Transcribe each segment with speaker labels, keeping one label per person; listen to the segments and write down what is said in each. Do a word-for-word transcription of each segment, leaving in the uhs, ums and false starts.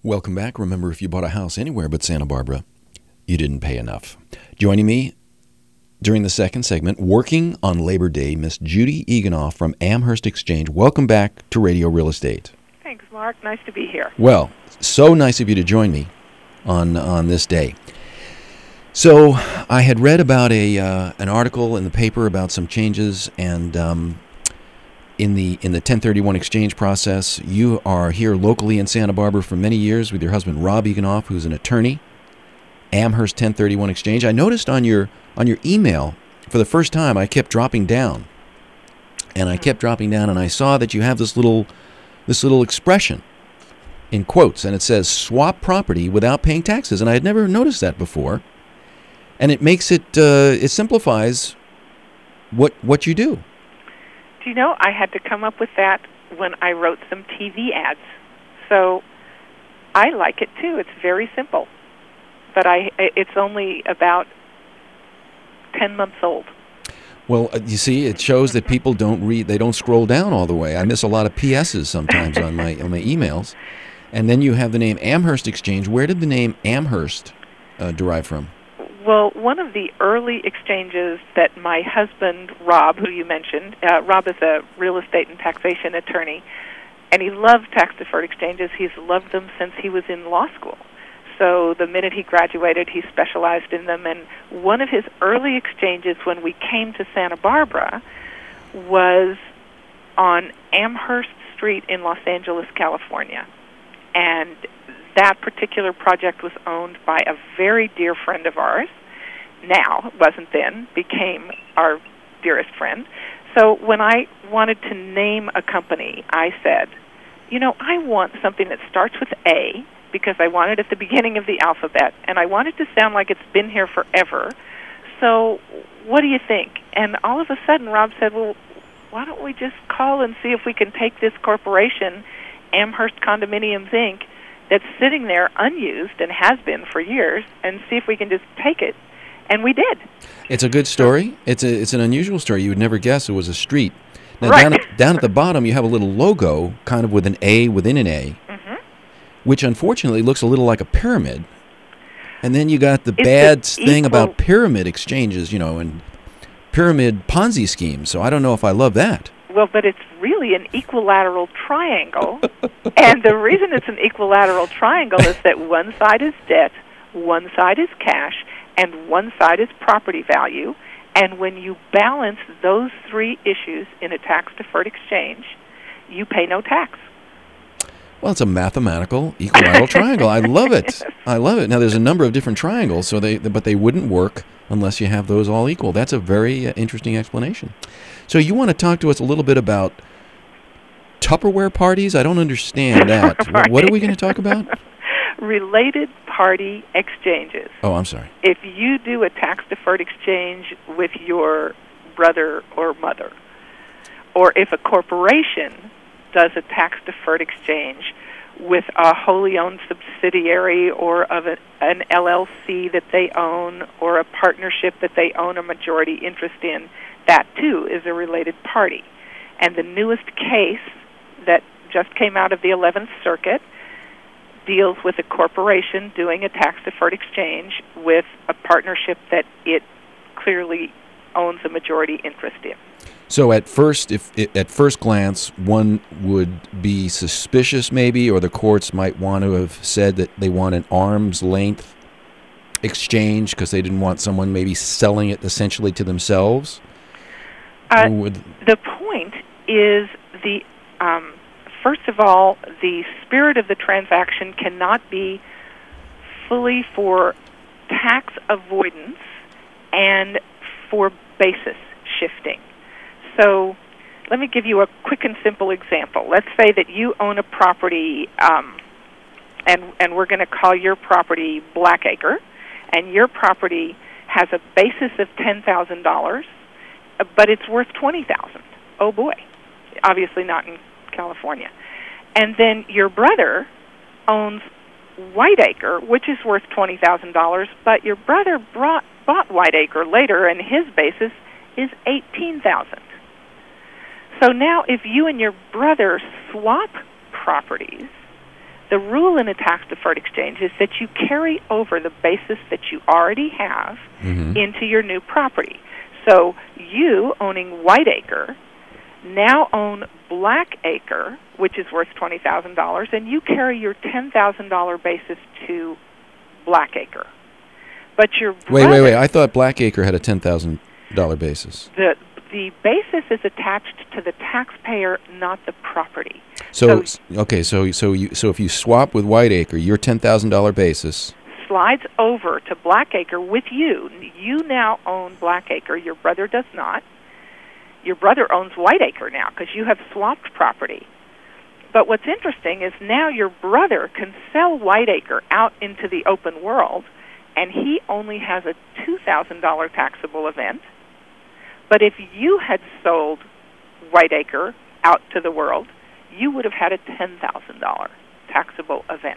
Speaker 1: Welcome back. Remember, if you bought a house anywhere but Santa Barbara, you didn't pay enough. Joining me during the second segment, working on Labor Day, Miss Judy Eganoff from Amherst Exchange. Welcome back to Radio Real Estate.
Speaker 2: Thanks, Mark. Nice to be here.
Speaker 1: Well, so nice of you to join me on on this day. So I had read about a uh, an article in the paper about some changes, and um, in the in the ten thirty-one exchange process, you are here locally in Santa Barbara for many years with your husband Rob Eganoff, who's an attorney. Amherst ten thirty-one Exchange. I noticed on your on your email for the first time, I kept dropping down, and I kept dropping down, and I saw that you have this little this little expression in quotes, and it says "swap property without paying taxes," and I had never noticed that before, and it makes it uh, it simplifies what what you do.
Speaker 2: Do you know I had to come up with that when I wrote some T V ads, so I like it too. It's very simple. But I, it's only about ten months old.
Speaker 1: Well, uh, you see, it shows that people don't read, they don't scroll down all the way. I miss a lot of P S's sometimes on my on my emails. And then you have the name Amherst Exchange. Where did the name Amherst uh, derive from?
Speaker 2: Well, one of the early exchanges that my husband, Rob, who you mentioned, uh, Rob is a real estate and taxation attorney, and he loves tax-deferred exchanges. He's loved them since he was in law school. So the minute he graduated, he specialized in them. And one of his early exchanges when we came to Santa Barbara was on Amherst Street in Los Angeles, California. And that particular project was owned by a very dear friend of ours. Now, wasn't then, became our dearest friend. So when I wanted to name a company, I said, you know, I want something that starts with A, because I want it at the beginning of the alphabet, and I want it to sound like it's been here forever. So what do you think? And all of a sudden, Rob said, well, why don't we just call and see if we can take this corporation, Amherst Condominiums, Incorporated, that's sitting there unused and has been for years, and see if we can just take it. And we did.
Speaker 1: It's a good story. It's a it's an unusual story. You would never guess it was a street. Now,
Speaker 2: right.
Speaker 1: down, at, down at the bottom, you have a little logo, kind of with an A within an A, mm-hmm. which unfortunately looks a little like a pyramid. And then you got the
Speaker 2: it's
Speaker 1: bad thing
Speaker 2: equal...
Speaker 1: about pyramid exchanges, you know, and pyramid Ponzi schemes. So I don't know if I love that.
Speaker 2: Well, but it's really an equilateral triangle. And the reason it's an equilateral triangle is that one side is debt, one side is cash, and one side is property value. And when you balance those three issues in a tax-deferred exchange, you pay no tax.
Speaker 1: Well, it's a mathematical equilateral triangle. I love it. I love it. Now, there's a number of different triangles, so they but they wouldn't work unless you have those all equal. That's a very uh, interesting explanation. So you want to talk to us a little bit about Tupperware parties? I don't understand that.
Speaker 2: Right.
Speaker 1: What are we going to talk about?
Speaker 2: Related party exchanges.
Speaker 1: Oh, I'm sorry.
Speaker 2: If you do a tax-deferred exchange with your brother or mother, or if a corporation does a tax-deferred exchange with a wholly owned subsidiary or of a, an L L C that they own or a partnership that they own a majority interest in, that too is a related party. And the newest case that just came out of the eleventh Circuit deals with a corporation doing a tax-deferred exchange with a partnership that it clearly owns a majority interest in.
Speaker 1: So at first, if at first glance, one would be suspicious maybe, or the courts might want to have said that they want an arm's length exchange because they didn't want someone maybe selling it essentially to themselves?
Speaker 2: Uh,
Speaker 1: would...
Speaker 2: The point is, the um, first of all, the spirit of the transaction cannot be fully for tax avoidance and for basis shifting. So let me give you a quick and simple example. Let's say that you own a property, um, and, and we're going to call your property Blackacre, and your property has a basis of ten thousand dollars, but it's worth twenty thousand dollars. Oh, boy. Obviously not in California. And then your brother owns Whiteacre, which is worth twenty thousand dollars, but your brother brought, bought Whiteacre later, and his basis is eighteen thousand dollars. So now if you and your brother swap properties, The rule in a tax-deferred exchange is that you carry over the basis that you already have
Speaker 1: Mm-hmm.
Speaker 2: into your new property. So you, owning Whiteacre, now own Blackacre, which is worth twenty thousand dollars, and you carry your ten thousand dollars basis to Blackacre. But your
Speaker 1: Wait, wait,
Speaker 2: brother-
Speaker 1: wait. I thought Blackacre had a ten thousand dollars basis.
Speaker 2: the the basis is attached to the taxpayer, not the property.
Speaker 1: So,
Speaker 2: So-
Speaker 1: okay, so so you so if you swap with Whiteacre, your ten thousand dollars basis.
Speaker 2: Slides over to Blackacre with you. You now own Blackacre. Your brother does not. Your brother owns Whiteacre now because you have swapped property. But what's interesting is now your brother can sell Whiteacre out into the open world, and he only has a two thousand dollars taxable event. But if you had sold Whiteacre out to the world, you would have had a ten thousand dollars taxable event.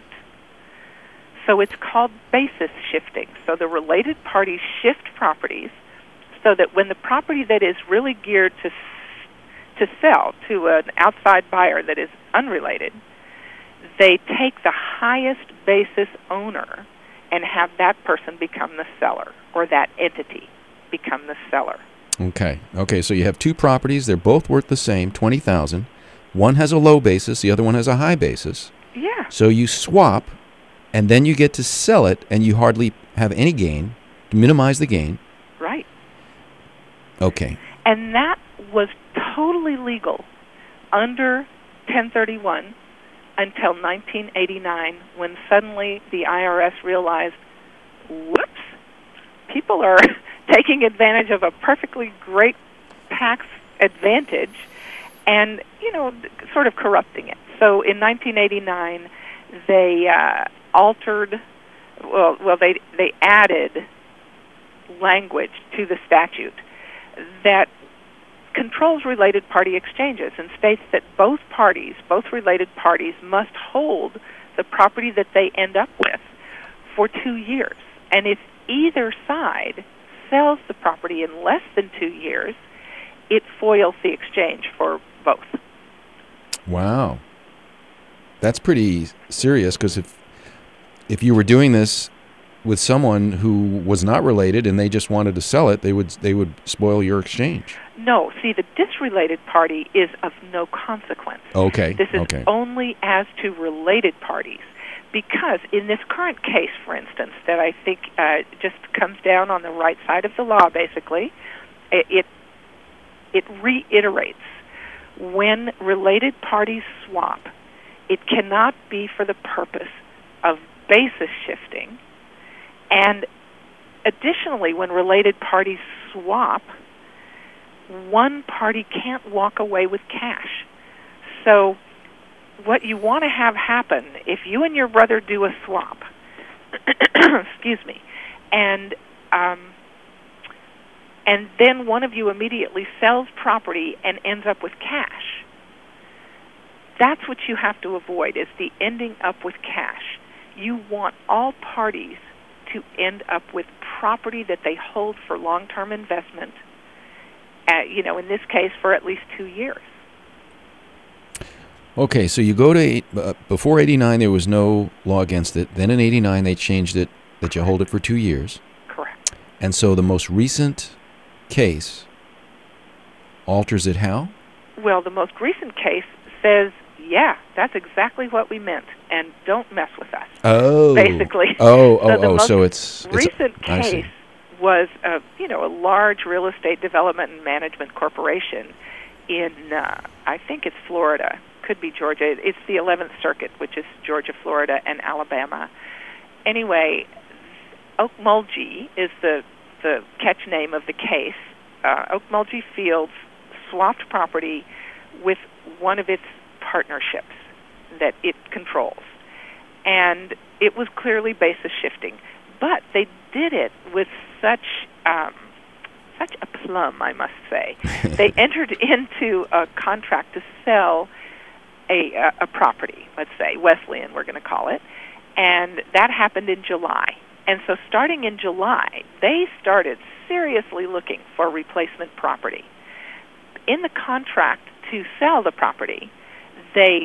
Speaker 2: So it's called basis shifting. So the related parties shift properties so that when the property that is really geared to to sell to an outside buyer that is unrelated, they take the highest basis owner and have that person become the seller, or that entity become the seller.
Speaker 1: Okay. Okay, so you have two properties. They're both worth the same, twenty thousand dollars. One has a low basis, the other one has a high basis.
Speaker 2: Yeah.
Speaker 1: So you swap, and then you get to sell it, and you hardly have any gain to minimize the gain.
Speaker 2: Right.
Speaker 1: Okay.
Speaker 2: And that was totally legal under ten thirty-one until nineteen eighty-nine, when suddenly the I R S realized, whoops, people are taking advantage of a perfectly great tax advantage and, you know, sort of corrupting it. So in nineteen eighty-nine, they uh, altered, well, well, they they added language to the statute that controls related party exchanges and states that both parties, both related parties, must hold the property that they end up with for two years. And if either side sells the property in less than two years, it foils the exchange for both.
Speaker 1: Wow. That's pretty serious, because if if you were doing this with someone who was not related and they just wanted to sell it, they would they would spoil your exchange.
Speaker 2: No, see, the disrelated party is of no consequence.
Speaker 1: Okay.
Speaker 2: This is
Speaker 1: okay.
Speaker 2: only as to related parties. Because in this current case, for instance, that I think uh, just comes down on the right side of the law, basically, it, it it reiterates when related parties swap, it cannot be for the purpose of basis shifting. And additionally, when related parties swap, one party can't walk away with cash. So what you want to have happen, if you and your brother do a swap, excuse me, and um, and then one of you immediately sells property and ends up with cash, that's what you have to avoid, is the ending up with cash. You want all parties to end up with property that they hold for long-term investment, uh, you know, in this case for at least two years.
Speaker 1: Okay, so you go to eight, uh, before eighty-nine there was no law against it. Then in eighty-nine they changed it that you hold it for two years.
Speaker 2: Correct.
Speaker 1: And so the most recent case alters it how?
Speaker 2: Well, the most recent case says, yeah, that's exactly what we meant, and don't mess with us.
Speaker 1: Oh.
Speaker 2: Basically.
Speaker 1: Oh, oh,
Speaker 2: So the
Speaker 1: oh,
Speaker 2: most
Speaker 1: so it's... it's
Speaker 2: recent
Speaker 1: I see.
Speaker 2: case was a, you know, a large real estate development and management corporation in, uh, I think it's Florida, could be Georgia. It's the eleventh Circuit, which is Georgia, Florida, and Alabama. Anyway, Okmulgee is the, the catch name of the case. Uh, Okmulgee Fields swapped property with one of its partnerships that it controls. And it was clearly basis shifting. But they did it with such um, such aplomb, I must say. They entered into a contract to sell a, a, a property, let's say, Wesleyan, we're going to call it, and that happened in July. And so starting in July, they started seriously looking for replacement property. In the contract to sell the property, they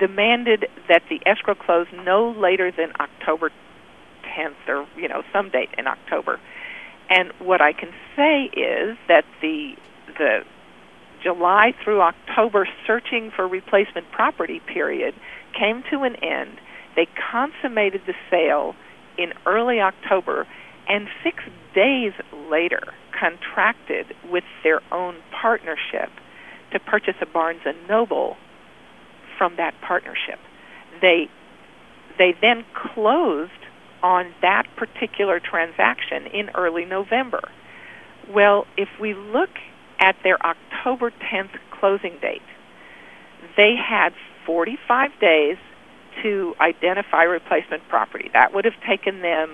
Speaker 2: demanded that the escrow close no later than October tenth, or you know, some date in October. And what I can say is that the the July through October searching for replacement property period came to an end. They consummated the sale in early October, and six days later contracted with their own partnership to purchase a Barnes and Noble from that partnership. They they then closed on that particular transaction in early November. Well, if we look at their October tenth closing date, they had forty-five days to identify replacement property. That would have taken them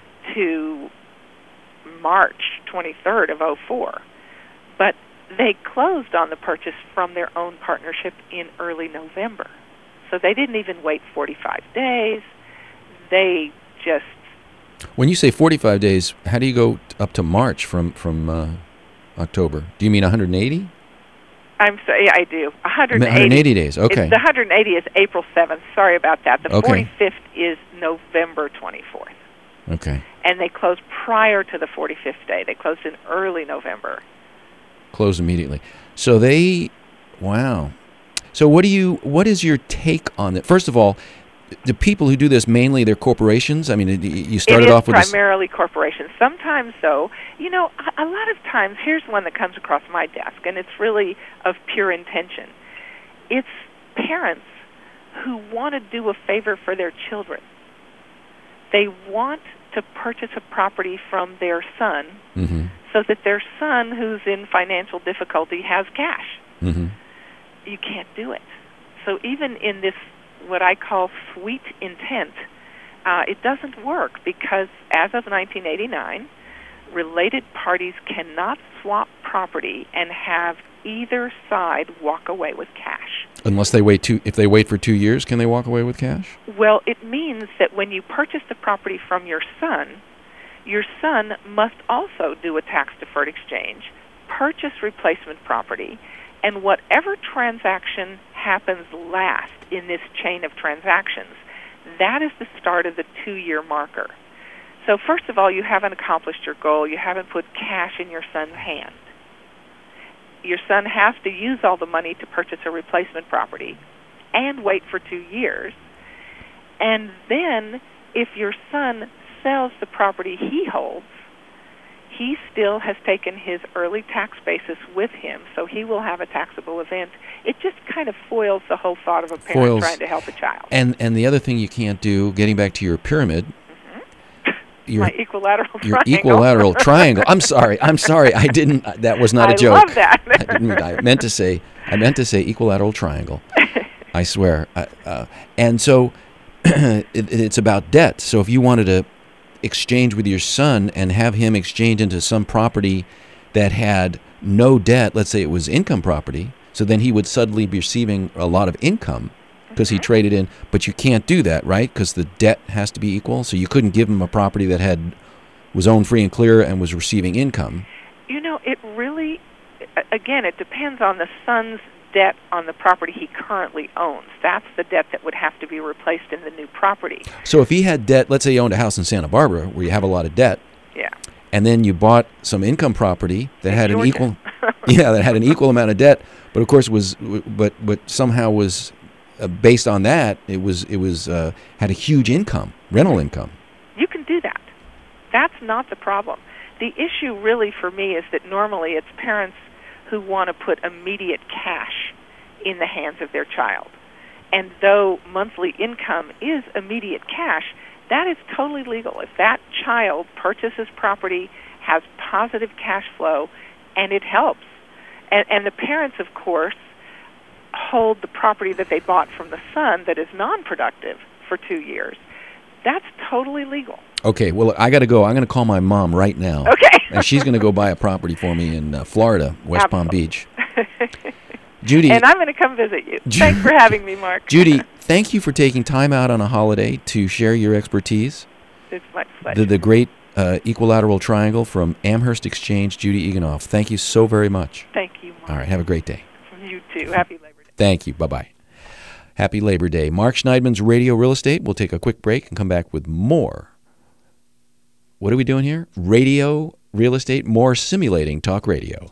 Speaker 2: to March twenty-third of oh four. But they closed on the purchase from their own partnership in early November. So they didn't even wait forty-five days. They just...
Speaker 1: When you say forty-five days, how do you go up to March from, from uh, October? Do you mean one hundred eighty?
Speaker 2: I'm sorry, I do. one hundred eighty,
Speaker 1: one hundred eighty days, okay.
Speaker 2: It's, the one hundred eighty is April seventh. Sorry about that. The
Speaker 1: okay.
Speaker 2: forty-fifth is November twenty-fourth.
Speaker 1: Okay.
Speaker 2: And they closed prior to the forty-fifth day. They closed in early November.
Speaker 1: Closed immediately. So they, wow. So what do you, what is your take on that? First of all, the people who do this, mainly they're corporations? I mean, you started off with...
Speaker 2: It is primarily corporations. Sometimes, though, you know, a, a lot of times, here's one that comes across my desk, and it's really of pure intention. It's parents who want to do a favor for their children. They want to purchase a property from their son
Speaker 1: mm-hmm.
Speaker 2: so that their son, who's in financial difficulty, has cash.
Speaker 1: Mm-hmm.
Speaker 2: You can't do it. So even in this, what I call sweet intent, uh, it doesn't work because as of nineteen eighty-nine, related parties cannot swap property and have either side walk away with cash.
Speaker 1: Unless they wait two, if they wait for two years, can they walk away with cash?
Speaker 2: Well, it means that when you purchase the property from your son, your son must also do a tax-deferred exchange, purchase replacement property, and whatever transaction happens last in this chain of transactions, that is the start of the two-year marker. So first of all, you haven't accomplished your goal. You haven't put cash in your son's hand. Your son has to use all the money to purchase a replacement property and wait for two years. And then if your son sells the property he holds, he still has taken his early tax basis with him, so he will have a taxable event. It just kind of foils the whole thought of a parent
Speaker 1: Foils.
Speaker 2: trying to help a child.
Speaker 1: And and the other thing you can't do, getting back to your pyramid, your,
Speaker 2: my equilateral
Speaker 1: your
Speaker 2: triangle.
Speaker 1: equilateral triangle. I'm sorry. I'm sorry. I didn't. That was not a
Speaker 2: I
Speaker 1: joke.
Speaker 2: love that.
Speaker 1: I didn't. I meant to say. I meant to say equilateral triangle. I swear. I, uh, and so it, it's about debt. So if you wanted to exchange with your son and have him exchange into some property that had no debt, let's say it was income property, so then he would suddenly be receiving a lot of income because he traded in, but you can't do that, right? Because the debt has to be equal. So you couldn't give him a property that had was owned free and clear and was receiving income.
Speaker 2: You know, it really, again, it depends on the son's debt on the property he currently owns. That's the debt that would have to be replaced in the new property.
Speaker 1: So if he had debt, let's say he owned a house in Santa Barbara where you have a lot of debt,
Speaker 2: yeah,
Speaker 1: and then you bought some income property that
Speaker 2: in
Speaker 1: had
Speaker 2: Georgia.
Speaker 1: an equal, yeah, that had an equal amount of debt, but of course was, but but somehow was uh, based on that, it was it was uh, had a huge income, rental income.
Speaker 2: You can do that. That's not the problem. The issue really for me is that normally it's parents who want to put immediate cash in the hands of their child. And though monthly income is immediate cash, that is totally legal. If that child purchases property, has positive cash flow, and it helps. And, and the parents, of course, hold the property that they bought from the son that is non-productive for two years. That's totally legal.
Speaker 1: Okay, well, I got to go. I'm going to call my mom right now.
Speaker 2: Okay.
Speaker 1: And she's going to go buy a property for me in uh, Florida, West Palm
Speaker 2: Absolutely.
Speaker 1: Beach. Judy.
Speaker 2: And I'm going to come visit you.
Speaker 1: Ju-
Speaker 2: Thanks for having me, Mark.
Speaker 1: Judy, thank you for taking time out on a holiday to share your expertise.
Speaker 2: It's my pleasure.
Speaker 1: The, the great uh, equilateral triangle from Amherst Exchange, Judy Eganoff. Thank you so very much.
Speaker 2: Thank you, Mark.
Speaker 1: All right, have a great day.
Speaker 2: You too. Happy Labor Day.
Speaker 1: Thank you. Bye-bye. Happy Labor Day. Mark Schneidman's Radio Real Estate. We'll take a quick break and come back with more. What are we doing here? Radio Real Estate, more simulating talk radio.